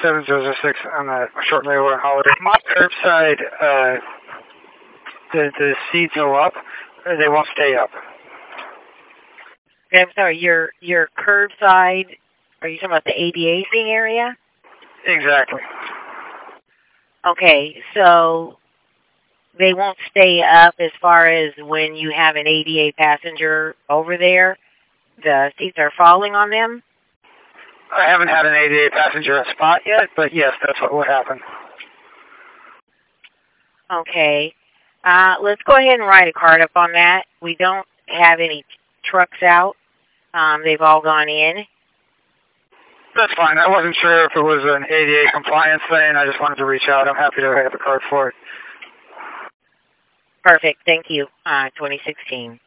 7006 on a short layover holiday. My curbside, the seats go up, they won't stay up. Okay, I'm sorry, your curbside, are you talking about the ADA thing area? Exactly. Okay, so they won't stay up as far as when you have an ADA passenger over there? The seats are falling on them? I haven't had an ADA passenger at spot yet, but yes, that's what would happen. Okay. Let's go ahead and write a card up on that. We don't have any trucks out. They've all gone in. That's fine. I wasn't sure if it was an ADA compliance thing. I just wanted to reach out. I'm happy to have a card for it. Perfect. Thank you. 2016.